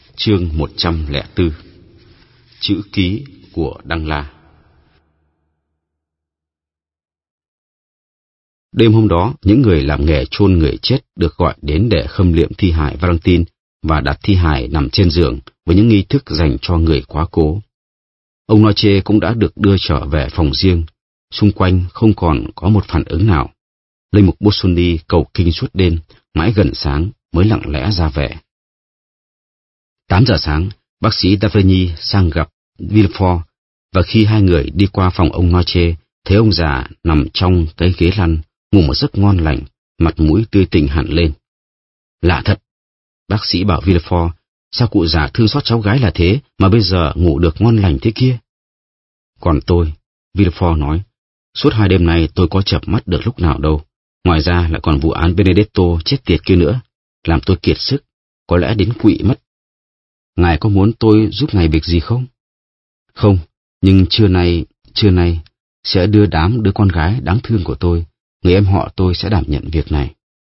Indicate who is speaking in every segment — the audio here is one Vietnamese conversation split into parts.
Speaker 1: Chương 104. Chữ ký của Đăng La. Đêm hôm đó, những người làm nghề chôn người chết được gọi đến để khâm liệm thi hài Valentine và đặt thi hài nằm trên giường với những nghi thức dành cho người quá cố. Ông Noche cũng đã được đưa trở về phòng riêng. Xung quanh không còn có một phản ứng nào. Linh mục Busoni cầu kinh suốt đêm, mãi gần sáng mới lặng lẽ ra về. 8 giờ sáng, bác sĩ Davigny sang gặp Villefort, và khi hai người đi qua phòng ông Noche, thấy ông già nằm trong cái ghế lăn, ngủ một giấc ngon lành, mặt mũi tươi tỉnh hẳn lên. Lạ thật, bác sĩ bảo Villefort, sao cụ già thương xót cháu gái là thế mà bây giờ ngủ được ngon lành thế kia? Còn tôi, Villefort nói, suốt 2 đêm nay tôi có chợp mắt được lúc nào đâu. Ngoài ra lại còn vụ án Benedetto chết tiệt kia nữa, làm tôi kiệt sức, có lẽ đến quỵ mất. Ngài có muốn tôi giúp ngài việc gì không? Không, nhưng trưa nay, sẽ đưa đám đứa con gái đáng thương của tôi, người em họ tôi sẽ đảm nhận việc này.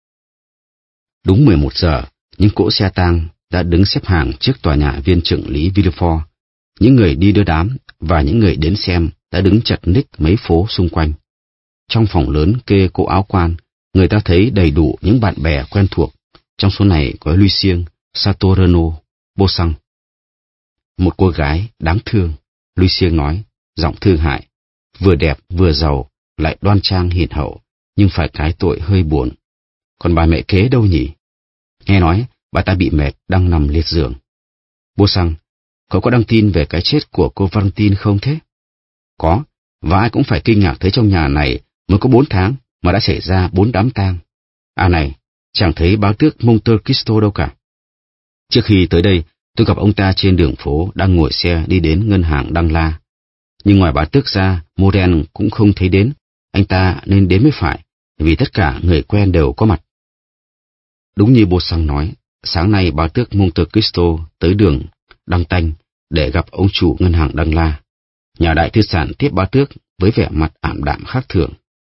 Speaker 1: Đúng 11 giờ, những cỗ xe tang đã đứng xếp hàng trước tòa nhà viên trưởng lý Villefort. Những người đi đưa đám và những người đến xem đã đứng chật ních mấy phố xung quanh. Trong phòng lớn kê cỗ áo quan, người ta thấy đầy đủ những bạn bè quen thuộc. Trong số này có Lucien, Satorno, Bosang. Một cô gái đáng thương, Lucien nói, giọng thương hại, vừa đẹp vừa giàu, lại đoan trang hiền hậu, nhưng phải cái tội hơi buồn. Còn bà mẹ kế đâu nhỉ? Nghe nói bà ta bị mệt đang nằm liệt giường. Bosang, cậu có đăng tin về cái chết của cô Valentine không thế? Có, và ai cũng phải kinh ngạc thấy trong nhà này mới có 4 tháng mà đã xảy ra 4 đám tang. À này, chẳng thấy báo tước Monte Cristo đâu cả. Trước khi tới đây, tôi gặp ông ta trên đường phố đang ngồi xe đi đến ngân hàng Đăng La. Nhưng ngoài bá tước ra, Moren cũng không thấy đến, anh ta nên đến mới phải, vì tất cả người quen đều có mặt. Đúng như Bosang nói, sáng nay bá tước Monte Cristo tới đường Đăng Tanh để gặp ông chủ ngân hàng Đăng La. Nhà đại tư sản tiếp bá tước với vẻ mặt ảm đạm khác thường.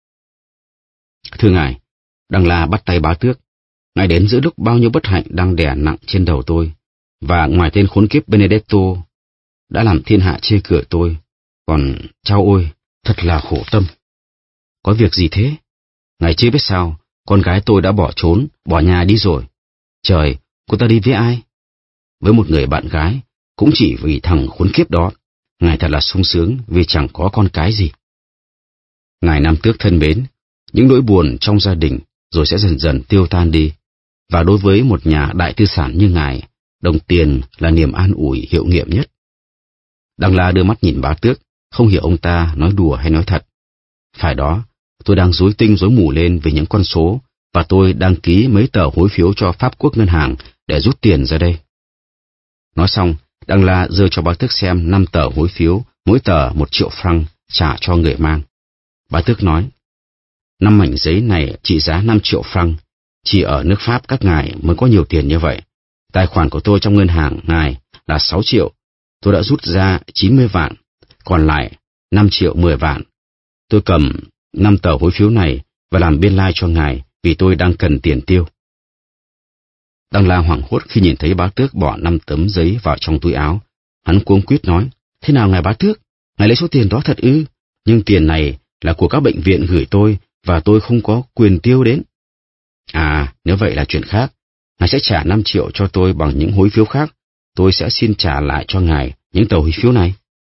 Speaker 1: Thưa ngài, Đăng La bắt tay bá tước. Ngài đến giữa lúc bao nhiêu bất hạnh đang đè nặng trên đầu tôi, và ngoài tên khốn kiếp Benedetto đã làm thiên hạ chê cười tôi, còn chao ôi, thật là khổ tâm. Có việc gì thế? Ngài chưa biết sao, con gái tôi đã bỏ trốn, bỏ nhà đi rồi. Trời, cô ta đi với ai? Với một người bạn gái, cũng chỉ vì thằng khốn kiếp đó. Ngài thật là sung sướng vì chẳng có con cái gì. Ngài Nam Tước thân mến, những nỗi buồn trong gia đình rồi sẽ dần dần tiêu tan đi. Và đối với một nhà đại tư sản như ngài, đồng tiền là niềm an ủi hiệu nghiệm nhất. Đăng La đưa mắt nhìn bá tước, không hiểu ông ta nói đùa hay nói thật. Phải đó, tôi đang rối tinh rối mù lên về những con số, và tôi đăng ký mấy tờ hối phiếu cho Pháp Quốc ngân hàng để rút tiền ra đây. Nói xong, Đăng La giơ cho bá tước xem 5 tờ hối phiếu, mỗi tờ 1 triệu franc, trả cho người mang. Bá tước nói, 5 mảnh giấy này trị giá 5 triệu franc, chỉ ở nước Pháp các ngài mới có nhiều tiền như vậy. Tài khoản của tôi trong ngân hàng ngài là 6 triệu, tôi đã rút ra 90 vạn, còn lại 5 triệu 10 vạn. Tôi cầm 5 tờ hối phiếu này và làm biên lai cho ngài vì tôi đang cần tiền tiêu. Đăng La hoảng hốt khi nhìn thấy bá tước bỏ 5 tấm giấy vào trong túi áo. Hắn cuống quýt nói, thế nào ngài bá tước? Ngài lấy số tiền đó thật ư? Nhưng tiền này là của các bệnh viện gửi tôi và tôi không có quyền tiêu đến. À, nếu vậy là chuyện khác. Ngài sẽ trả 5 triệu cho tôi bằng những hối phiếu khác. Tôi sẽ xin trả lại cho ngài những tờ hối phiếu này.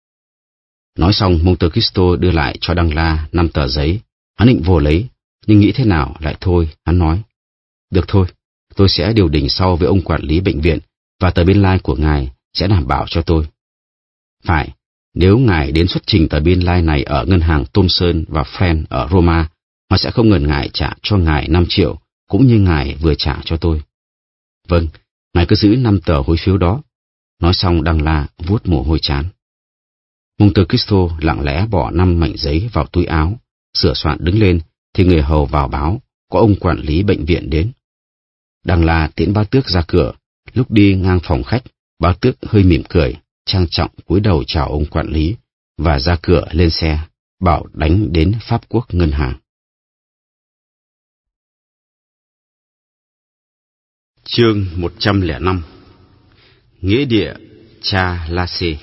Speaker 1: Nói xong, Monte Cristo đưa lại cho Đăng La 5 tờ giấy. Hắn định vô lấy, nhưng nghĩ thế nào lại thôi, hắn nói. Được thôi, tôi sẽ điều đình sau với ông quản lý bệnh viện, và tờ biên lai của ngài sẽ đảm bảo cho tôi. Phải, nếu ngài đến xuất trình tờ biên lai này ở ngân hàng Thomson và Friend ở Roma, họ sẽ không ngần ngại trả cho ngài 5 triệu, cũng như ngài vừa trả cho tôi. Vâng, ngài cứ giữ 5 tờ hối phiếu đó. Nói xong, Đăng La vuốt mồ hôi trán. Monte Cristo lặng lẽ bỏ 5 mảnh giấy vào túi áo, sửa soạn đứng lên, thì người hầu vào báo, có ông quản lý bệnh viện đến. Đăng La tiễn bá tước ra cửa, lúc đi ngang phòng khách, bá tước hơi mỉm cười, trang trọng cúi đầu chào ông quản lý, và ra cửa lên xe, bảo đánh đến Pháp Quốc ngân hàng. Chương 105. Nghĩa địa cha Lasse.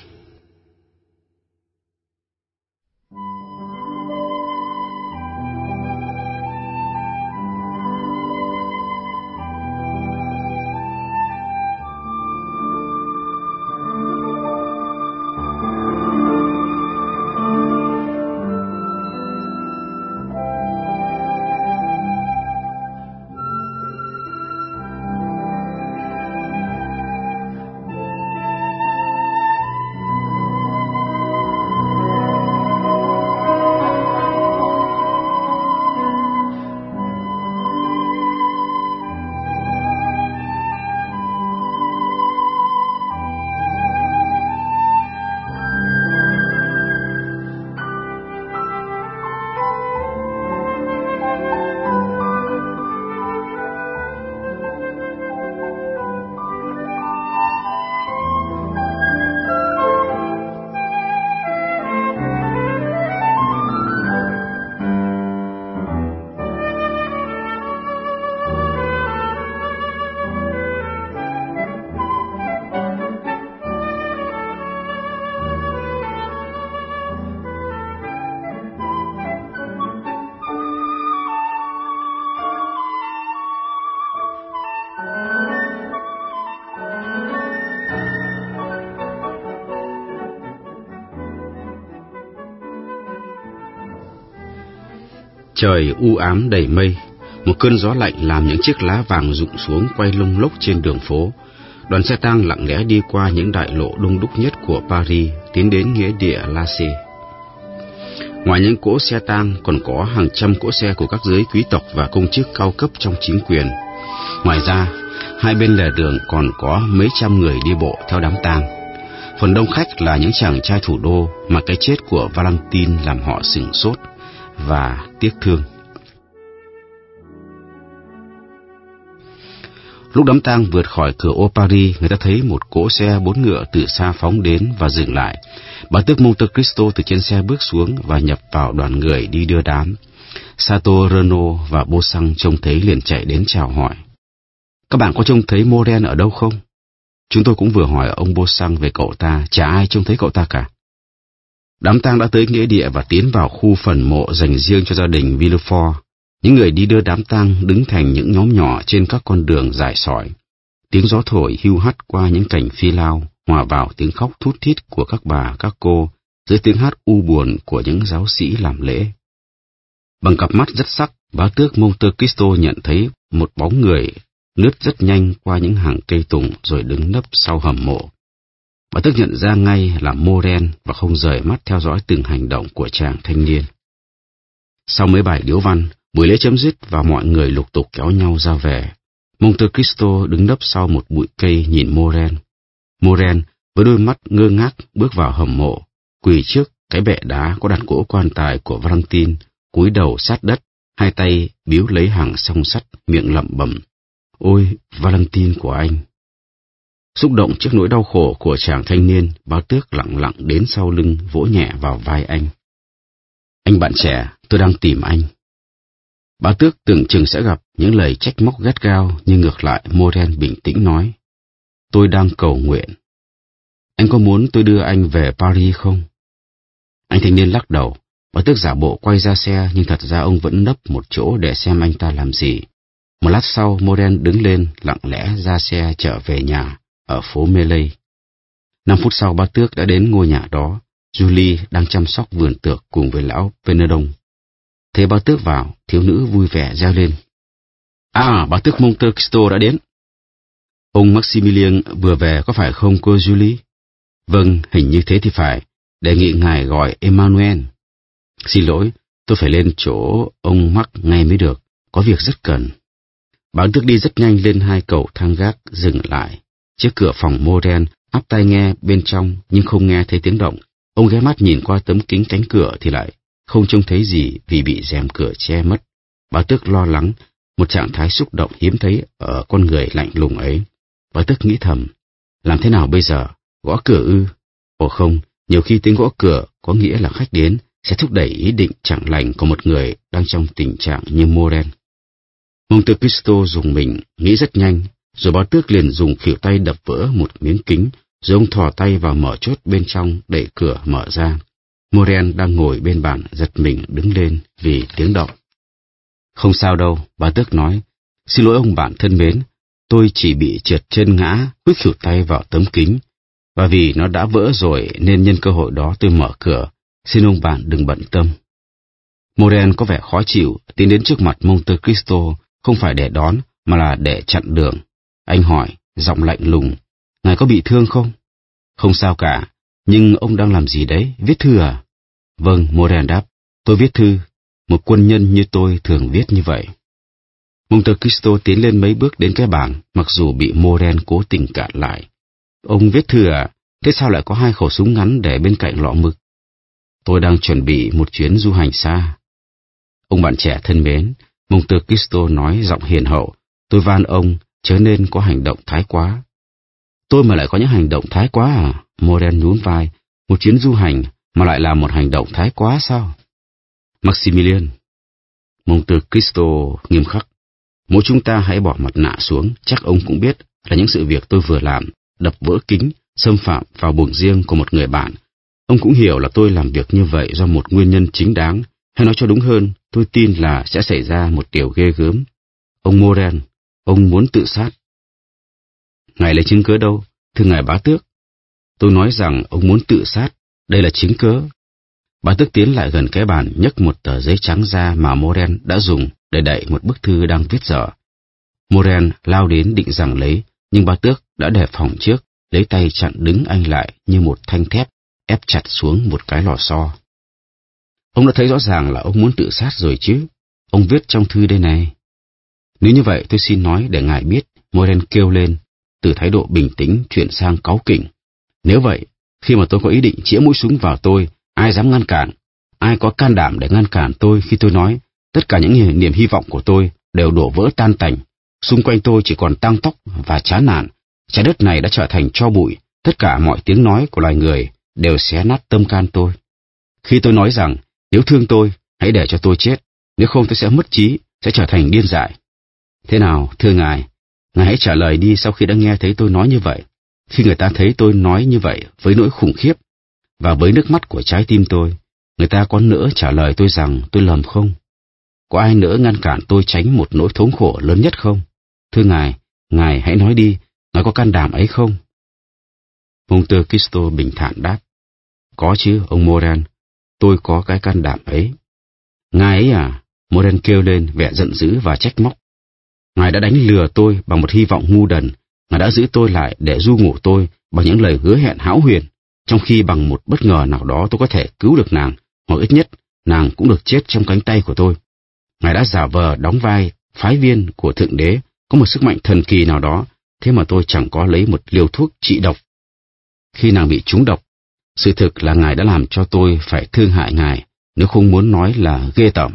Speaker 1: Trời u ám đầy mây, một cơn gió lạnh làm những chiếc lá vàng rụng xuống quay lông lốc trên đường phố. Đoàn xe tang lặng lẽ đi qua những đại lộ đông đúc nhất của Paris, tiến đến nghĩa địa Lasse. Ngoài những cỗ xe tang còn có hàng trăm cỗ xe của các giới quý tộc và công chức cao cấp trong chính quyền. Ngoài ra, hai bên lề đường còn có mấy trăm người đi bộ theo đám tang. Phần đông khách là những chàng trai thủ đô mà cái chết của Valentine làm họ sửng sốt và tiếc thương. Lúc đám tang vượt khỏi cửa ô Paris, người ta thấy một cỗ xe 4 ngựa từ xa phóng đến và dừng lại. Bá tước Monte Cristo từ trên xe bước xuống và nhập vào đoàn người đi đưa đám. Sato, Renaud và Beauchamp trông thấy liền chạy đến chào hỏi. Các bạn có trông thấy Morel ở đâu không? Chúng tôi cũng vừa hỏi ông Beauchamp về cậu ta, chả ai trông thấy cậu ta cả. Đám tang đã tới nghĩa địa và tiến vào khu phần mộ dành riêng cho gia đình Villefort. Những người đi đưa đám tang đứng thành những nhóm nhỏ trên các con đường dài sỏi. Tiếng gió thổi hiu hắt qua những cành phi lao, hòa vào tiếng khóc thút thít của các bà, các cô, dưới tiếng hát u buồn của những giáo sĩ làm lễ. Bằng cặp mắt rất sắc, bá tước Monte Cristo nhận thấy một bóng người lướt rất nhanh qua những hàng cây tùng rồi đứng nấp sau hầm mộ. Bá tước nhận ra ngay là Morel và không rời mắt theo dõi từng hành động của chàng thanh niên. Sau mấy bài điếu văn, buổi lễ chấm dứt và mọi người lục tục kéo nhau ra về. Monte Cristo đứng nấp sau một bụi cây nhìn Morel. Morel với đôi mắt ngơ ngác bước vào hầm mộ, quỳ trước cái bệ đá có đặt cỗ quan tài của Valentine, cúi đầu sát đất, hai tay biếu lấy hàng song sắt, miệng lẩm bẩm: "Ôi, Valentine của anh!" Xúc động trước nỗi đau khổ của chàng thanh niên, bá tước lặng lặng đến sau lưng vỗ nhẹ vào vai anh. "Anh bạn trẻ, tôi đang tìm anh." Bá tước tưởng chừng sẽ gặp những lời trách móc gắt gao, nhưng ngược lại Morel bình tĩnh nói: "Tôi đang cầu nguyện." "Anh có muốn tôi đưa anh về Paris không?" Anh thanh niên lắc đầu. Bá tước giả bộ quay ra xe, nhưng thật ra ông vẫn nấp một chỗ để xem anh ta làm gì. Một lát sau, Morel đứng lên, lặng lẽ ra xe trở về nhà ở phố Melee. 5 phút sau, bá tước đã đến ngôi nhà đó. Julie đang chăm sóc vườn tược cùng với lão Penedon. Thấy bá tước vào, thiếu nữ vui vẻ reo lên: "À, bá tước Monte Cristo đã đến." "Ông Maximilien vừa về có phải không cô Julie?" "Vâng, hình như thế thì phải. Đề nghị ngài gọi Emmanuel." "Xin lỗi, tôi phải lên chỗ ông Max ngay mới được, có việc rất cần." Bá tước đi rất nhanh lên 2 cầu thang gác, dừng lại trước cửa phòng Morel, áp tai nghe bên trong nhưng không nghe thấy tiếng động. Ông ghé mắt nhìn qua tấm kính cánh cửa thì lại không trông thấy gì vì bị rèm cửa che mất. Bá tước lo lắng, một trạng thái xúc động hiếm thấy ở con người lạnh lùng ấy. Bá tước nghĩ thầm, làm thế nào bây giờ? Gõ cửa ư? Ồ không, nhiều khi tiếng gõ cửa có nghĩa là khách đến, sẽ thúc đẩy ý định chẳng lành của một người đang trong tình trạng như Morel. Monte Cristo dùng mình, nghĩ rất nhanh, Rồi báo tước liền dùng khuỷu tay đập vỡ một miếng kính, rồi ông thò tay vào mở chốt bên trong, đẩy cửa mở ra. Moren đang ngồi bên bàn giật mình đứng lên vì tiếng động. Không sao đâu, báo tước nói. Xin lỗi ông bạn thân mến, tôi chỉ bị trượt chân ngã, quýt khuỷu tay vào tấm kính. Và vì nó đã vỡ rồi nên nhân cơ hội đó tôi mở cửa. Xin ông bạn đừng bận tâm. Moren có vẻ khó chịu, tiến đến trước mặt Monte Cristo, không phải để đón, mà là để chặn đường. Anh hỏi, giọng lạnh lùng, ngài có bị thương không? Không sao cả, nhưng ông đang làm gì đấy, viết thư à? Vâng, Moren đáp, tôi viết thư, một quân nhân như tôi thường viết như vậy. Monte Cristo tiến lên mấy bước đến cái bàn, mặc dù bị Moren cố tình cản lại. Ông viết thư à? Thế sao lại có 2 khẩu súng ngắn để bên cạnh lọ mực? Tôi đang chuẩn bị một chuyến du hành xa. Ông bạn trẻ thân mến, Monte Cristo nói giọng hiền hậu, tôi van ông chớ nên có hành động thái quá. Tôi mà lại có những hành động thái quá à? Moren nhún vai, một chuyến du hành mà lại là một hành động thái quá sao? Maximilian, Monte Cristo nghiêm khắc, mỗi chúng ta hãy bỏ mặt nạ xuống, chắc ông cũng biết là những sự việc tôi vừa làm, đập vỡ kính, xâm phạm vào buồng riêng của một người bạn. Ông cũng hiểu là tôi làm việc như vậy do một nguyên nhân chính đáng, hay nói cho đúng hơn, tôi tin là sẽ xảy ra một điều ghê gớm. Ông Moren, ông muốn tự sát. Ngài lấy chứng cớ đâu, thưa ngài bá tước? Tôi nói rằng ông muốn tự sát, đây là chứng cớ. Bá tước tiến lại gần cái bàn, nhấc một tờ giấy trắng ra mà Moren đã dùng để đậy một bức thư đang viết dở. Moren lao đến định giằng lấy, nhưng bá tước đã đề phòng trước, lấy tay chặn đứng anh lại như một thanh thép, ép chặt xuống một cái lò xo. Ông đã thấy rõ ràng là ông muốn tự sát rồi chứ. Ông viết trong thư đây này. Nếu như vậy tôi xin nói để ngài biết, Moren kêu lên, từ thái độ bình tĩnh chuyển sang cáu kỉnh. Nếu vậy, khi mà tôi có ý định chĩa mũi súng vào tôi, ai dám ngăn cản? Ai có can đảm để ngăn cản tôi khi tôi nói, tất cả những niềm hy vọng của tôi đều đổ vỡ tan tành. Xung quanh tôi chỉ còn tang tóc và chán nản. Trái đất này đã trở thành tro bụi, tất cả mọi tiếng nói của loài người đều xé nát tâm can tôi. Khi tôi nói rằng, nếu thương tôi, hãy để cho tôi chết, nếu không tôi sẽ mất trí, sẽ trở thành điên dại. Thế nào, thưa ngài hãy trả lời đi sau khi đã nghe thấy tôi nói như vậy. Khi người ta thấy tôi nói như vậy với nỗi khủng khiếp, và với nước mắt của trái tim tôi, người ta có nỡ trả lời tôi rằng tôi lầm không? Có ai nỡ ngăn cản tôi tránh một nỗi thống khổ lớn nhất không? Thưa ngài hãy nói đi, ngài có can đảm ấy không? Monte Cristo bình thản đáp, có chứ, ông Moren, tôi có cái can đảm ấy. Ngài ấy à? Moren kêu lên vẻ giận dữ và trách móc. Ngài đã đánh lừa tôi bằng một hy vọng ngu đần, ngài đã giữ tôi lại để ru ngủ tôi bằng những lời hứa hẹn hão huyền, trong khi bằng một bất ngờ nào đó tôi có thể cứu được nàng, hoặc ít nhất nàng cũng được chết trong cánh tay của tôi. Ngài đã giả vờ đóng vai phái viên của Thượng Đế, có một sức mạnh thần kỳ nào đó, thế mà tôi chẳng có lấy một liều thuốc trị độc. Khi nàng bị trúng độc, sự thực là ngài đã làm cho tôi phải thương hại ngài, nếu không muốn nói là ghê tởm.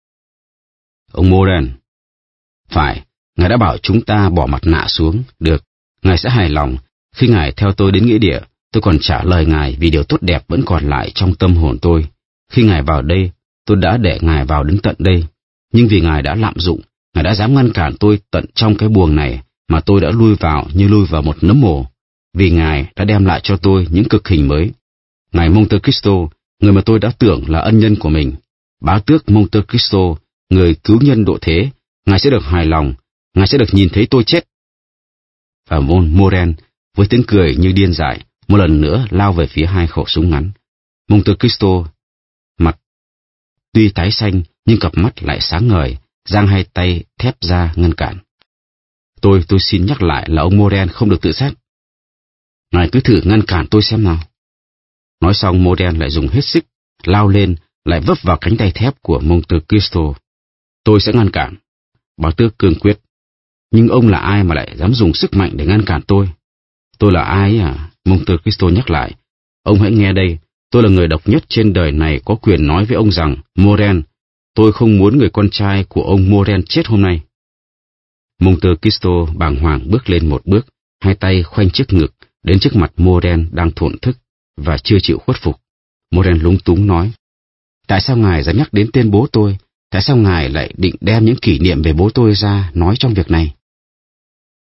Speaker 1: Ông Moren, phải, ngài đã bảo chúng ta bỏ mặt nạ xuống, được, ngài sẽ hài lòng. Khi ngài theo tôi đến nghĩa địa, tôi còn trả lời ngài vì điều tốt đẹp vẫn còn lại trong tâm hồn tôi. Khi ngài vào đây, tôi đã để ngài vào đến tận đây, nhưng vì ngài đã lạm dụng, ngài đã dám ngăn cản tôi tận trong cái buồng này mà tôi đã lui vào như lui vào một nấm mồ. Vì ngài đã đem lại cho tôi những cực hình mới. Ngài Monte Cristo, người mà tôi đã tưởng là ân nhân của mình, bá tước Monte Cristo, người cứu nhân độ thế, ngài sẽ được hài lòng, ngài sẽ được nhìn thấy tôi chết. Và Moren, với tiếng cười như điên dại, một lần nữa lao về phía 2 khẩu súng ngắn. Monte Cristo, mặt tuy tái xanh nhưng cặp mắt lại sáng ngời, giang 2 tay thép ra ngăn cản. Tôi xin nhắc lại là ông Moren không được tự sát. Ngài cứ thử ngăn cản tôi xem nào. Nói xong Moren lại dùng hết sức, lao lên, lại vấp vào cánh tay thép của Monte Cristo. Tôi sẽ ngăn cản. Bá tước cương quyết. Nhưng ông là ai mà lại dám dùng sức mạnh để ngăn cản tôi? Tôi là ai à? Monte Cristo nhắc lại. Ông hãy nghe đây, tôi là người độc nhất trên đời này có quyền nói với ông rằng, Moren, tôi không muốn người con trai của ông Moren chết hôm nay. Monte Cristo bàng hoàng bước lên một bước, 2 tay khoanh trước ngực, đến trước mặt Moren đang thổn thức và chưa chịu khuất phục. Moren lúng túng nói, tại sao ngài dám nhắc đến tên bố tôi? Tại sao ngài lại định đem những kỷ niệm về bố tôi ra nói trong việc này?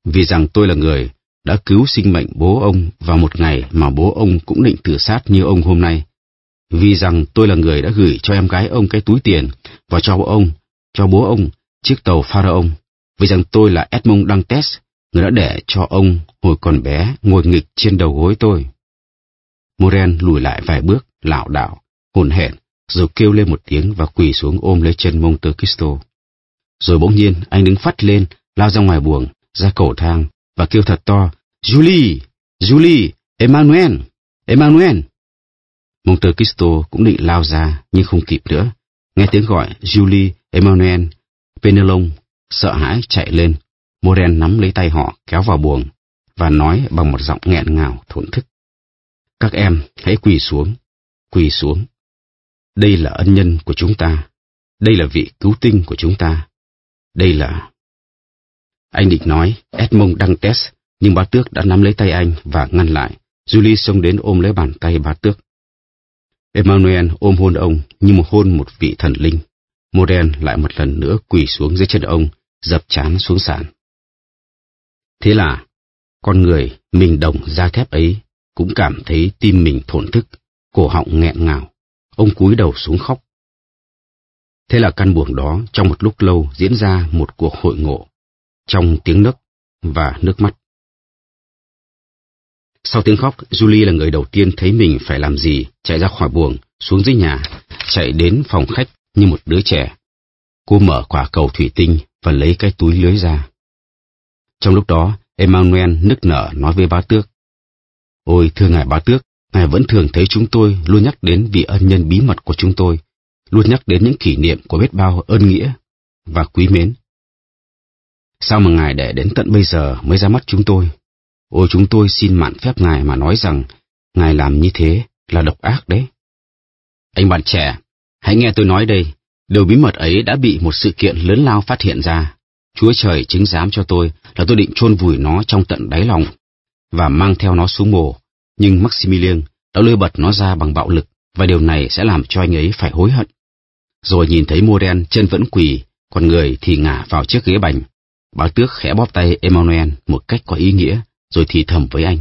Speaker 1: Vì rằng tôi là người đã cứu sinh mệnh bố ông vào một ngày mà bố ông cũng định tự sát như ông hôm nay. Vì rằng tôi là người đã gửi cho em gái ông cái túi tiền và cho bố ông chiếc tàu Pharaon. Vì rằng tôi là Edmond Dantes, người đã để cho ông hồi còn bé ngồi nghịch trên đầu gối tôi. Morel lùi lại vài bước, lảo đảo, hổn hển, rồi kêu lên một tiếng và quỳ xuống ôm lấy chân Monte Cristo. Rồi bỗng nhiên anh đứng phắt lên, lao ra ngoài buồng, ra cầu thang và kêu thật to: Julie, Julie, Emmanuel, Emmanuel. Monte Cristo cũng định lao ra nhưng không kịp nữa. Nghe tiếng gọi Julie, Emmanuel, Penelon sợ hãi chạy lên. Morel nắm lấy tay họ kéo vào buồng và nói bằng một giọng nghẹn ngào thổn thức: Các em hãy quỳ xuống, quỳ xuống. Đây là ân nhân của chúng ta, đây là vị cứu tinh của chúng ta, đây là... Anh định nói Edmond Dantes, nhưng bá tước đã nắm lấy tay anh và ngăn lại. Julie xông đến ôm lấy bàn tay bá tước. Emmanuel ôm hôn ông như hôn một vị thần linh. Morel lại một lần nữa quỳ xuống dưới chân ông, dập trán xuống sàn. Thế là con người mình đồng da thép ấy cũng cảm thấy tim mình thổn thức, cổ họng nghẹn ngào. Ông cúi đầu xuống khóc. Thế là căn buồng đó trong một lúc lâu diễn ra một cuộc hội ngộ, trong tiếng nấc và nước mắt. Sau tiếng khóc, Julie là người đầu tiên thấy mình phải làm gì, chạy ra khỏi buồng, xuống dưới nhà, chạy đến phòng khách như một đứa trẻ. Cô mở quả cầu thủy tinh và lấy cái túi lưới ra. Trong lúc đó, Emmanuel nức nở nói với bá tước: Ôi thưa ngài bá tước, ngài vẫn thường thấy chúng tôi luôn nhắc đến vị ân nhân bí mật của chúng tôi, luôn nhắc đến những kỷ niệm của biết bao ơn nghĩa và quý mến. Sao mà ngài để đến tận bây giờ mới ra mắt chúng tôi? Ôi chúng tôi xin mạn phép ngài mà nói rằng ngài làm như thế là độc ác đấy. Anh bạn trẻ, hãy nghe tôi nói đây, điều bí mật ấy đã bị một sự kiện lớn lao phát hiện ra. Chúa Trời chứng giám cho tôi là tôi định chôn vùi nó trong tận đáy lòng và mang theo nó xuống mồ, nhưng Maximilien đã lôi bật nó ra bằng bạo lực và điều này sẽ làm cho anh ấy phải hối hận. Rồi nhìn thấy Morel chân vẫn quỳ, còn người thì ngả vào chiếc ghế bành. Bá tước khẽ bóp tay Emmanuel một cách có ý nghĩa, rồi thì thầm với anh: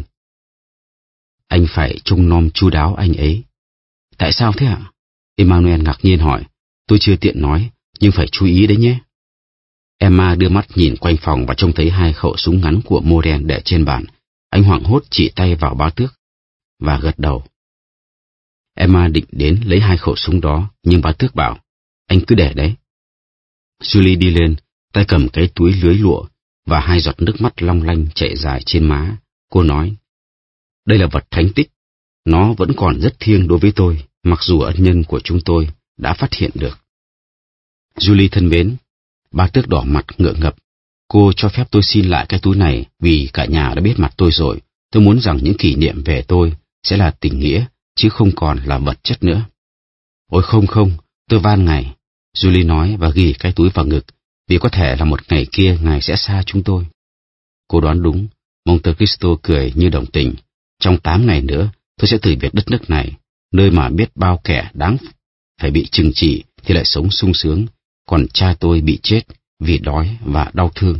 Speaker 1: Anh phải trông nom chu đáo anh ấy. Tại sao thế ạ? Emmanuel ngạc nhiên hỏi. Tôi chưa tiện nói, nhưng phải chú ý đấy nhé. Emma đưa mắt nhìn quanh phòng và trông thấy 2 khẩu súng ngắn của Morel để trên bàn. Anh hoảng hốt chỉ tay vào bá tước và gật đầu. Emma định đến lấy 2 khẩu súng đó, nhưng bá tước bảo: Anh cứ để đấy. Julie đi lên, tay cầm cái túi lưới lụa và 2 giọt nước mắt long lanh chảy dài trên má. Cô nói: Đây là vật thánh tích, nó vẫn còn rất thiêng đối với tôi, mặc dù ân nhân của chúng tôi đã phát hiện được. Julie thân mến, bá tước đỏ mặt ngượng ngập. Cô cho phép tôi xin lại cái túi này vì cả nhà đã biết mặt tôi rồi. Tôi muốn rằng những kỷ niệm về tôi sẽ là tình nghĩa, chứ không còn là vật chất nữa. Ôi không, tôi van ngài, Julie nói và ghi cái túi vào ngực, vì có thể là một ngày kia ngài sẽ xa chúng tôi. Cô đoán đúng, Monte Cristo cười như đồng tình. Trong 8 ngày nữa, tôi sẽ từ biệt đất nước này, nơi mà biết bao kẻ đáng phải bị trừng trị thì lại sống sung sướng, còn cha tôi bị chết vì đói và đau thương.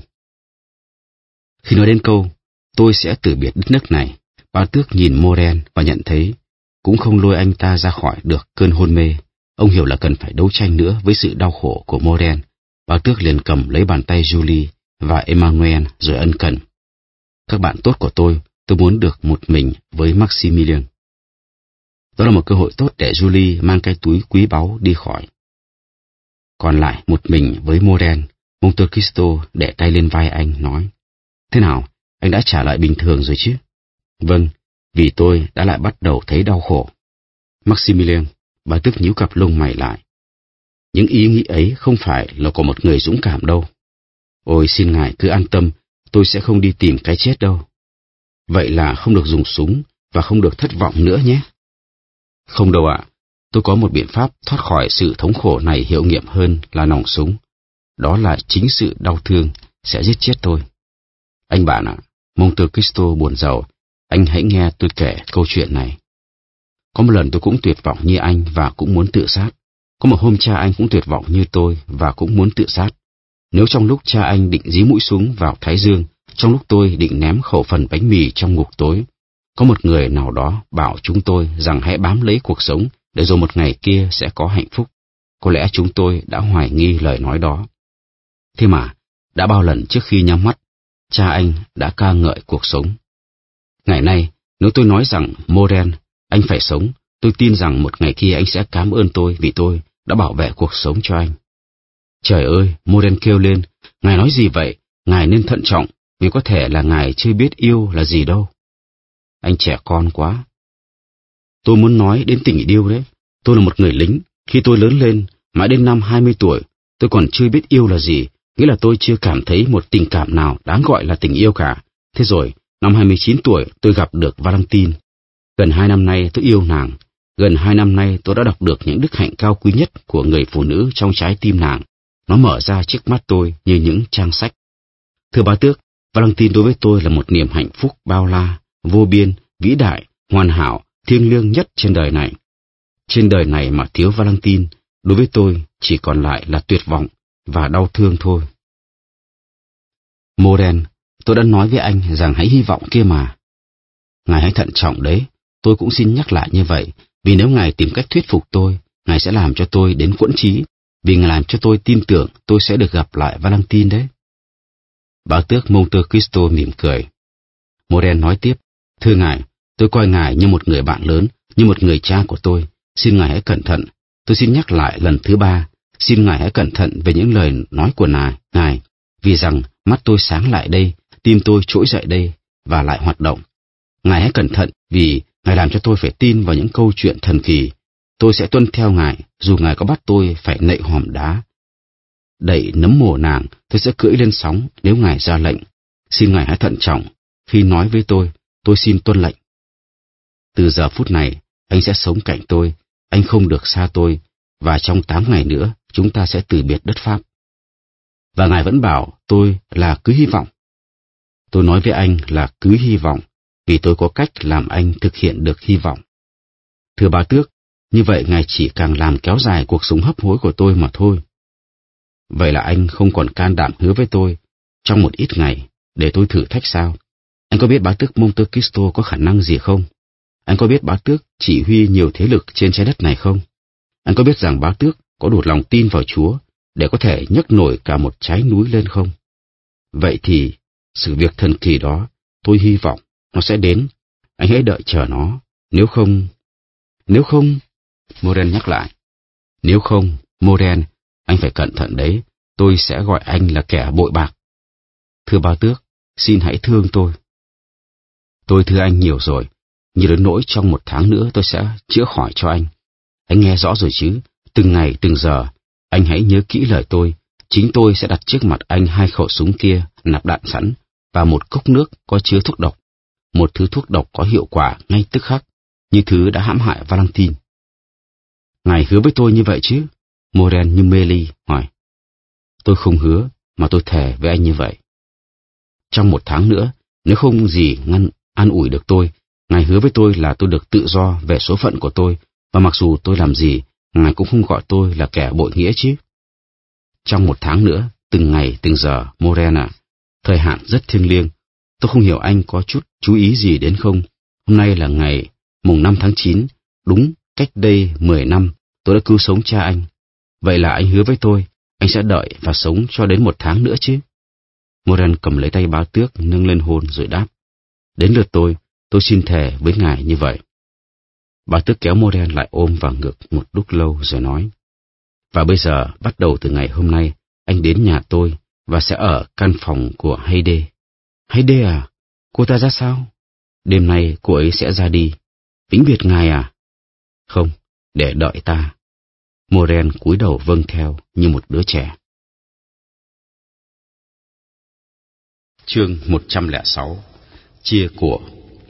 Speaker 1: Khi nói đến câu tôi sẽ từ biệt đất nước này, bá tước nhìn Morel và nhận thấy cũng không lôi anh ta ra khỏi được cơn hôn mê. Ông hiểu là cần phải đấu tranh nữa với sự đau khổ của Morel. Bá tước liền cầm lấy bàn tay Julie và Emmanuel rồi ân cần: Các bạn tốt của tôi muốn được một mình với Maximilien. Đó là một cơ hội tốt để Julie mang cái túi quý báu đi khỏi. Còn lại một mình với Morel, Monte Cristo để tay lên vai anh nói: Thế nào, anh đã trả lại bình thường rồi chứ? Vâng, vì tôi đã lại bắt đầu thấy đau khổ. Maximilien, bá tước nhíu cặp lông mày lại. Những ý nghĩ ấy không phải là của một người dũng cảm đâu. Ôi xin ngài cứ an tâm, tôi sẽ không đi tìm cái chết đâu. Vậy là không được dùng súng và không được thất vọng nữa nhé. Không đâu ạ, tôi có một biện pháp thoát khỏi sự thống khổ này hiệu nghiệm hơn là nòng súng. Đó là chính sự đau thương sẽ giết chết tôi. Anh bạn ạ, Monte Cristo buồn rầu, anh hãy nghe tôi kể câu chuyện này. Có một lần tôi cũng tuyệt vọng như anh và cũng muốn tự sát. Có một hôm cha anh cũng tuyệt vọng như tôi và cũng muốn tự sát. Nếu trong lúc cha anh định dí mũi súng vào thái dương trong lúc tôi định ném khẩu phần bánh mì trong ngục tối, có một người nào đó bảo chúng tôi rằng hãy bám lấy cuộc sống để rồi một ngày kia sẽ có hạnh phúc. Có lẽ chúng tôi đã hoài nghi lời nói đó. Thế mà, đã bao lần trước khi nhắm mắt, cha anh đã ca ngợi cuộc sống. Ngày nay, nếu tôi nói rằng Moren, anh phải sống, tôi tin rằng một ngày kia anh sẽ cảm ơn tôi vì tôi đã bảo vệ cuộc sống cho anh. Trời ơi, Moren kêu lên, ngài nói gì vậy? Ngài nên thận trọng, vì có thể là ngài chưa biết yêu là gì đâu. Anh trẻ con quá. Tôi muốn nói đến tình yêu đấy. Tôi là một người lính. Khi tôi lớn lên, mãi đến năm 20 tuổi, tôi còn chưa biết yêu là gì, nghĩa là tôi chưa cảm thấy một tình cảm nào đáng gọi là tình yêu cả. Thế rồi, năm 29 tuổi, tôi gặp được Valentine. Gần 2 năm nay tôi yêu nàng. Gần 2 năm nay tôi đã đọc được những đức hạnh cao quý nhất của người phụ nữ trong trái tim nàng. Nó mở ra trước mắt tôi như những trang sách. Thưa bá tước, Valentine đối với tôi là một niềm hạnh phúc bao la, vô biên, vĩ đại, hoàn hảo, thiêng liêng nhất trên đời này. Trên đời này mà thiếu Valentine, đối với tôi chỉ còn lại là tuyệt vọng và đau thương thôi. Moren, tôi đã nói với anh rằng hãy hy vọng kia mà. Ngài hãy thận trọng đấy, tôi cũng xin nhắc lại như vậy, vì nếu ngài tìm cách thuyết phục tôi, ngài sẽ làm cho tôi đến quẫn trí, vì ngài làm cho tôi tin tưởng tôi sẽ được gặp lại Valentine đấy. Bá tước Monte Cristo mỉm cười. Moren nói tiếp, thưa ngài, tôi coi ngài như một người bạn lớn, như một người cha của tôi. Xin ngài hãy cẩn thận. Tôi xin nhắc lại lần thứ 3, xin ngài hãy cẩn thận về những lời nói của ngài, vì rằng mắt tôi sáng lại đây, tim tôi trỗi dậy đây và lại hoạt động. Ngài hãy cẩn thận vì ngài làm cho tôi phải tin vào những câu chuyện thần kỳ. Tôi sẽ tuân theo ngài, dù ngài có bắt tôi phải nạy hòm đá, đậy nấm mồ nàng, tôi sẽ cưỡi lên sóng nếu ngài ra lệnh. Xin ngài hãy thận trọng khi nói với tôi xin tuân lệnh. Từ giờ phút này, anh sẽ sống cạnh tôi, anh không được xa tôi, và trong 8 ngày nữa, chúng ta sẽ từ biệt đất Pháp. Và ngài vẫn bảo tôi là cứ hy vọng. Tôi nói với anh là cứ hy vọng, vì tôi có cách làm anh thực hiện được hy vọng. Thưa bá tước, như vậy ngài chỉ càng làm kéo dài cuộc sống hấp hối của tôi mà thôi. Vậy là anh không còn can đảm hứa với tôi trong một ít ngày để tôi thử thách sao? Anh có biết bá tước Monte Cristo có khả năng gì không? Anh có biết bá tước chỉ huy nhiều thế lực trên trái đất này không? Anh có biết rằng bá tước có đủ lòng tin vào Chúa để có thể nhấc nổi cả một trái núi lên không? Vậy thì, sự việc thần kỳ đó, tôi hy vọng nó sẽ đến. Anh hãy đợi chờ nó. Nếu không, Moren nhắc lại. Nếu không, Moren, anh phải cẩn thận đấy, tôi sẽ gọi anh là kẻ bội bạc. Thưa bá tước, xin hãy thương tôi. Tôi thương anh nhiều rồi, như đến nỗi trong 1 tháng nữa tôi sẽ chữa khỏi cho anh. Anh nghe rõ rồi chứ, từng ngày từng giờ, anh hãy nhớ kỹ lời tôi. Chính tôi sẽ đặt trước mặt anh 2 khẩu súng kia nạp đạn sẵn và một cốc nước có chứa thuốc độc. Một thứ thuốc độc có hiệu quả ngay tức khắc, như thứ đã hãm hại Valentine. Ngài hứa với tôi như vậy chứ? Moren như mê ly hỏi. Tôi không hứa, mà tôi thề với anh như vậy. Trong 1 tháng nữa, nếu không gì an ủi được tôi, ngài hứa với tôi là tôi được tự do về số phận của tôi, và mặc dù tôi làm gì, ngài cũng không gọi tôi là kẻ bội nghĩa chứ. Trong 1 tháng nữa, từng ngày từng giờ, Moren à, thời hạn rất thiêng liêng. Tôi không hiểu anh có chút chú ý gì đến không. Hôm nay là ngày mùng 5 tháng 9, đúng cách đây 10 năm, tôi đã cứu sống cha anh. Vậy là anh hứa với tôi, anh sẽ đợi và sống cho đến 1 tháng nữa chứ? Moren cầm lấy tay bá tước, nâng lên hôn rồi đáp. Đến lượt tôi xin thề với ngài như vậy. Bá tước kéo Moren lại ôm vào ngực một lúc lâu rồi nói. Và bây giờ, bắt đầu từ ngày hôm nay, anh đến nhà tôi và sẽ ở căn phòng của Heide. Heide à? Cô ta ra sao? Đêm nay cô ấy sẽ ra đi. Vĩnh biệt ngài à? Không, để đợi ta. Moren cúi đầu vâng theo như một đứa trẻ. Chương 106. Chia của.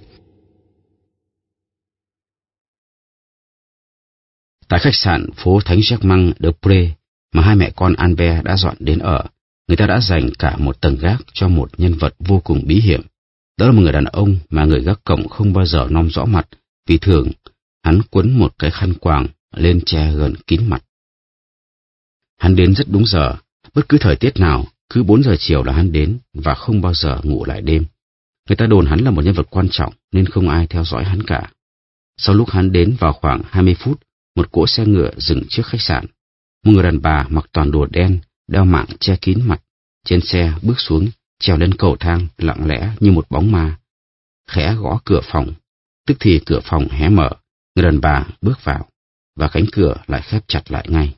Speaker 1: Tại khách sạn phố Thánh Germain-des-Prés mà 2 mẹ con Albert đã dọn đến ở, người ta đã dành cả một tầng gác cho một nhân vật vô cùng bí hiểm. Đó là một người đàn ông mà người gác cổng không bao giờ nom rõ mặt, vì thường hắn quấn một cái khăn quàng lên che gần kín mặt. Hắn đến rất đúng giờ, bất cứ thời tiết nào, Cứ 4 giờ chiều là hắn đến và không bao giờ ngủ lại đêm. Người ta đồn hắn là một nhân vật quan trọng nên không ai theo dõi hắn cả. Sau lúc hắn đến vào khoảng 20 phút, một cỗ xe ngựa dừng trước khách sạn. Một người đàn bà mặc toàn đồ đen, đeo mạng che kín mặt, trên xe bước xuống, trèo lên cầu thang lặng lẽ như một bóng ma. Khẽ gõ cửa phòng, tức thì cửa phòng hé mở, người đàn bà bước vào, và cánh cửa lại khép chặt lại ngay.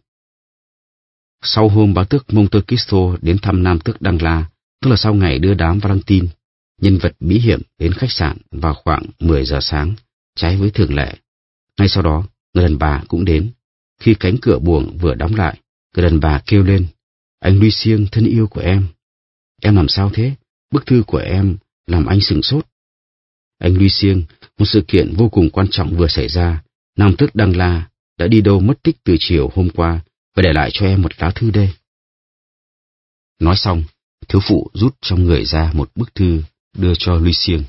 Speaker 1: Sau hôm bá tước Monte Cristo đến thăm nam tước Đăng La, tức là sau ngày đưa đám Valentine, nhân vật bí hiểm đến khách sạn vào khoảng 10 giờ sáng, trái với thường lệ. Ngay sau đó, người đàn bà cũng đến. Khi cánh cửa buồng vừa đóng lại, người đàn bà kêu lên: "Anh Lucien thân yêu của em làm sao thế? Bức thư của em làm anh sửng sốt." "Anh Lucien, một sự kiện vô cùng quan trọng vừa xảy ra. Nam tước Đăng La đã đi đâu mất tích từ chiều hôm qua và để lại cho em một lá thư đây." Nói xong, thiếu phụ rút trong người ra một bức thư đưa cho Lucien.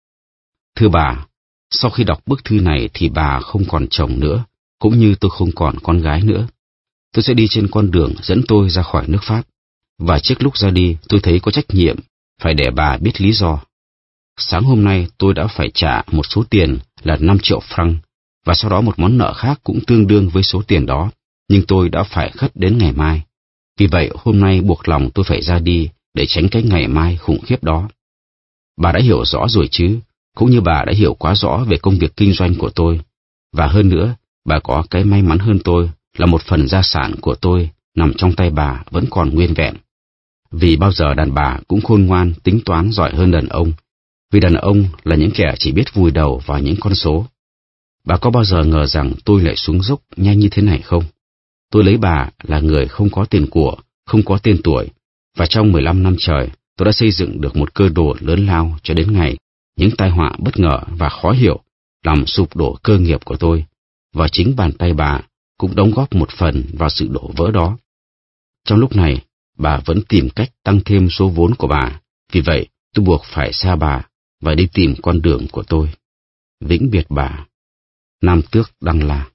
Speaker 1: "Thưa bà, sau khi đọc bức thư này thì bà không còn chồng nữa, cũng như tôi không còn con gái nữa. Tôi sẽ đi trên con đường dẫn tôi ra khỏi nước Pháp, và trước lúc ra đi tôi thấy có trách nhiệm phải để bà biết lý do. Sáng hôm nay tôi đã phải trả một số tiền là 5 triệu franc, và sau đó một món nợ khác cũng tương đương với số tiền đó, nhưng tôi đã phải khất đến ngày mai. Vì vậy hôm nay buộc lòng tôi phải ra đi để tránh cái ngày mai khủng khiếp đó. Bà đã hiểu rõ rồi chứ, cũng như bà đã hiểu quá rõ về công việc kinh doanh của tôi. Và hơn nữa, bà có cái may mắn hơn tôi là một phần gia sản của tôi nằm trong tay bà vẫn còn nguyên vẹn. Vì bao giờ đàn bà cũng khôn ngoan, tính toán giỏi hơn đàn ông, vì đàn ông là những kẻ chỉ biết vùi đầu vào những con số. Bà có bao giờ ngờ rằng tôi lại xuống dốc nhanh như thế này không? Tôi lấy bà là người không có tiền của, không có tên tuổi, và trong 15 năm trời tôi đã xây dựng được một cơ đồ lớn lao cho đến ngày những tai họa bất ngờ và khó hiểu làm sụp đổ cơ nghiệp của tôi, và chính bàn tay bà cũng đóng góp một phần vào sự đổ vỡ đó. Trong lúc này, bà vẫn tìm cách tăng thêm số vốn của bà, vì vậy tôi buộc phải xa bà và đi tìm con đường của tôi. Vĩnh biệt bà. Nam tước Đăng La."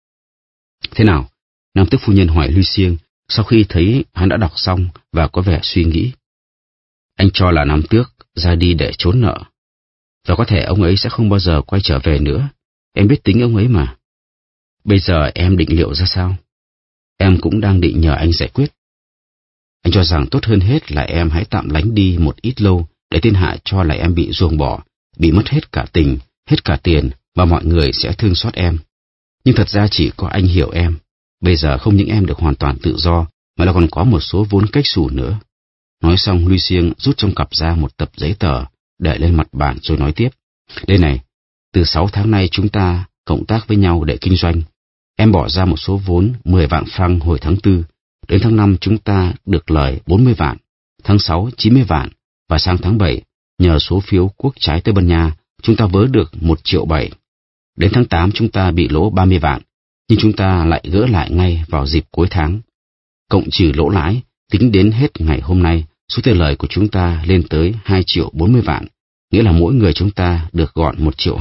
Speaker 1: "Thế nào?" Nam tước phu nhân hỏi Lucien sau khi thấy hắn đã đọc xong và có vẻ suy nghĩ. "Anh cho là nam tước ra đi để trốn nợ, và có thể ông ấy sẽ không bao giờ quay trở về nữa. Em biết tính ông ấy mà. Bây giờ em định liệu ra sao?" "Em cũng đang định nhờ anh giải quyết. Anh cho rằng tốt hơn hết là em hãy tạm lánh đi một ít lâu để thiên hạ cho là em bị ruồng bỏ, bị mất hết cả tình, hết cả tiền, và mọi người sẽ thương xót em. Nhưng thật ra chỉ có anh hiểu em. Bây giờ không những em được hoàn toàn tự do, mà là còn có một số vốn cách xù nữa." Nói xong, Lucien rút trong cặp ra một tập giấy tờ, để lên mặt bàn rồi nói tiếp: "Đây này, từ 6 tháng nay chúng ta cộng tác với nhau để kinh doanh. Em bỏ ra một số vốn 10 vạn franc hồi tháng 4, đến tháng 5 chúng ta được lời 40 vạn, tháng 6 90 vạn, và sang tháng 7, nhờ số phiếu quốc trái Tây Ban Nha, chúng ta vớ được 1,7 triệu. Đến tháng 8 chúng ta bị lỗ 30 vạn, nhưng chúng ta lại gỡ lại ngay vào dịp cuối tháng. Cộng trừ lỗ lãi, tính đến hết ngày hôm nay, số tiền lời của chúng ta lên tới 2,40 triệu, nghĩa là mỗi người chúng ta được gọn 1,2 triệu.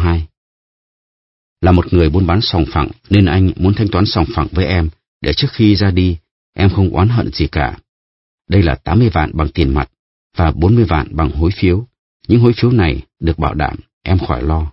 Speaker 1: Là một người buôn bán sòng phẳng nên anh muốn thanh toán sòng phẳng với em để trước khi ra đi em không oán hận gì cả. Đây là 80 vạn bằng tiền mặt và 40 vạn bằng hối phiếu. Những hối phiếu này được bảo đảm, em khỏi lo."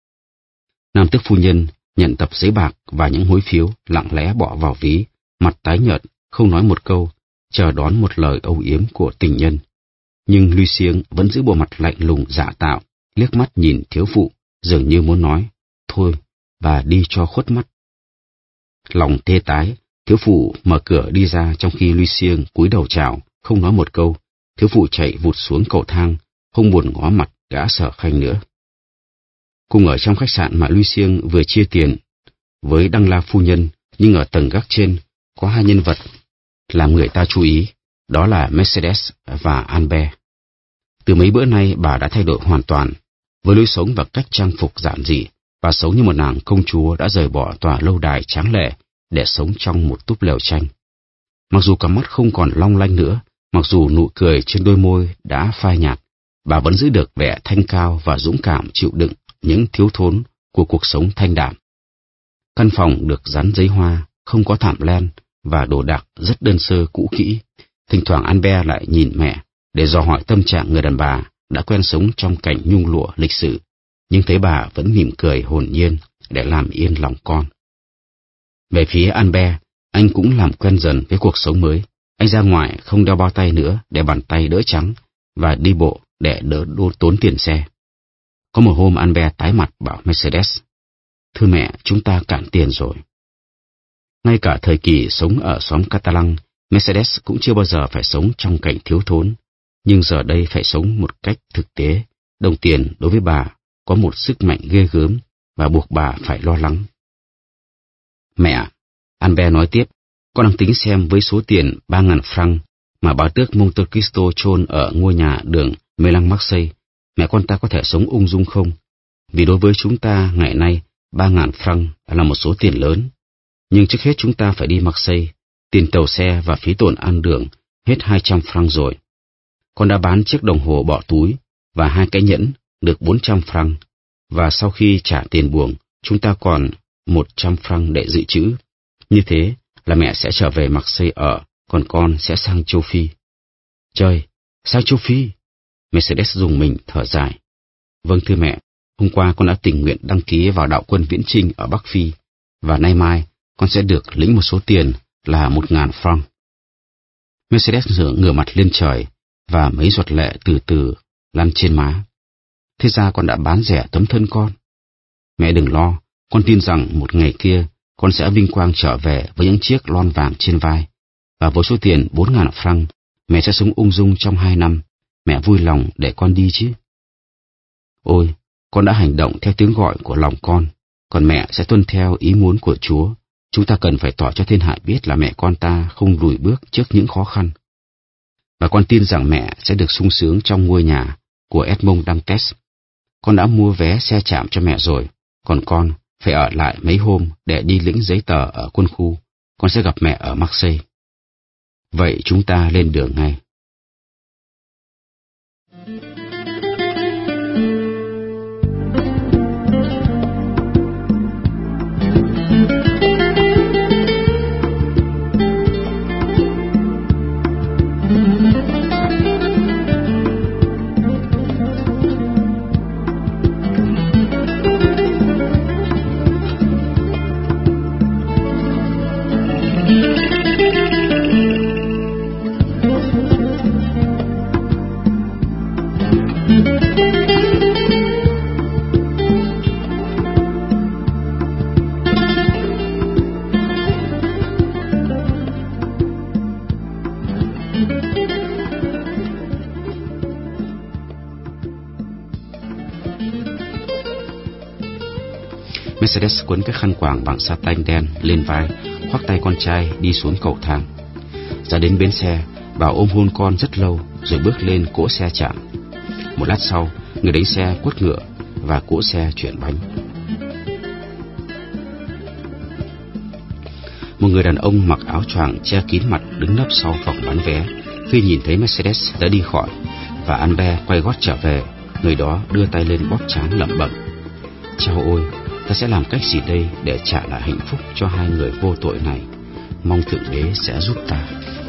Speaker 1: Nam tước phu nhân nhận tập giấy bạc và những hối phiếu, lặng lẽ bỏ vào ví, mặt tái nhợt, không nói một câu, chờ đón một lời âu yếm của tình nhân. Nhưng Lucien vẫn giữ bộ mặt lạnh lùng dạ tạo, liếc mắt nhìn thiếu phụ, dường như muốn nói: "Thôi, bà đi cho khuất mắt." Lòng tê tái, thiếu phụ mở cửa đi ra trong khi Lucien cúi đầu chào, không nói một câu. Thiếu phụ chạy vụt xuống cầu thang, không buồn ngó mặt gã Sở Khanh nữa. Cùng ở trong khách sạn mà Lucien vừa chia tiền với Đăng La phu nhân, nhưng ở tầng gác trên có hai nhân vật làm người ta chú ý, đó là Mercedes và Albert. Từ mấy bữa nay bà đã thay đổi hoàn toàn, với lối sống và cách trang phục giản dị. Bà sống như một nàng công chúa đã rời bỏ tòa lâu đài tráng lệ để sống trong một túp lều tranh. Mặc dù cặp mắt không còn long lanh nữa, mặc dù nụ cười trên đôi môi đã phai nhạt, bà vẫn giữ được vẻ thanh cao và dũng cảm chịu đựng những thiếu thốn của cuộc sống thanh đạm. Căn phòng được dán giấy hoa, không có thảm len, và đồ đạc rất đơn sơ cũ kỹ. Thỉnh thoảng Albert lại nhìn mẹ để dò hỏi tâm trạng người đàn bà đã quen sống trong cảnh nhung lụa lịch sự, nhưng thấy bà vẫn mỉm cười hồn nhiên để làm yên lòng con. Về phía Albert, anh cũng làm quen dần với cuộc sống mới. Anh ra ngoài không đeo bao tay nữa để bàn tay đỡ trắng và đi bộ để đỡ tốn tiền xe. Có một hôm Albert tái mặt bảo Mercedes: "Thưa mẹ, chúng ta cạn tiền rồi." Ngay cả thời kỳ sống ở xóm Catalan, Mercedes cũng chưa bao giờ phải sống trong cảnh thiếu thốn, nhưng giờ đây phải sống một cách thực tế. Đồng tiền đối với bà có một sức mạnh ghê gớm và buộc bà phải lo lắng. "Mẹ," Albert nói tiếp, "con đang tính xem với số tiền 3.000 franc mà bá tước Monte Cristo chôn ở ngôi nhà đường Melang Marseille, mẹ con ta có thể sống ung dung không? Vì đối với chúng ta ngày nay 3.000 franc là một số tiền lớn. Nhưng trước hết chúng ta phải đi Marseille, tiền tàu xe và phí tổn ăn đường hết 200 franc rồi. Con đã bán chiếc đồng hồ bỏ túi và 2 cái nhẫn được 400 franc, và sau khi trả tiền buồng, chúng ta còn 100 franc để dự trữ. Như thế là mẹ sẽ trở về Marseille ở, còn con sẽ sang châu Phi." "Trời, sang châu Phi?" Mercedes dùng mình thở dài. "Vâng thưa mẹ, hôm qua con đã tình nguyện đăng ký vào đạo quân viễn chinh ở Bắc Phi, và nay mai con sẽ được lĩnh một số tiền là 1.000 franc. Mercedes ngửa mặt lên trời và mấy giọt lệ từ từ lăn trên má. "Thế ra con đã bán rẻ tấm thân con." "Mẹ đừng lo, con tin rằng một ngày kia con sẽ vinh quang trở về với những chiếc lon vàng trên vai, và với số tiền 4.000 franc, mẹ sẽ sống ung dung trong 2 năm. Mẹ vui lòng để con đi chứ?" "Ôi, con đã hành động theo tiếng gọi của lòng con, còn mẹ sẽ tuân theo ý muốn của Chúa. Chúng ta cần phải tỏ cho thiên hạ biết là mẹ con ta không lùi bước trước những khó khăn. Và con tin rằng mẹ sẽ được sung sướng trong ngôi nhà của Edmond Dantes. Con đã mua vé xe chạm cho mẹ rồi, còn con phải ở lại mấy hôm để đi lĩnh giấy tờ ở quân khu. Con sẽ gặp mẹ ở Marseille. Vậy chúng ta lên đường ngay." Mercedes quấn cái khăn quàng bằng sa tanh đen lên vai, khoác tay con trai đi xuống cầu thang. Ra đến bến xe, bà ôm hôn con rất lâu rồi bước lên cỗ xe chạm. Một lát sau, người đánh xe quất ngựa và cỗ xe chuyển bánh. Một người đàn ông mặc áo choàng che kín mặt đứng nấp sau phòng bán vé. Khi nhìn thấy Mercedes đã đi khỏi và Albert quay gót trở về, người đó đưa tay lên bóp trán lẩm bẩm: "Chao ôi, ta sẽ làm cách gì đây để trả lại hạnh phúc cho hai người vô tội này? Mong Thượng Đế sẽ giúp ta."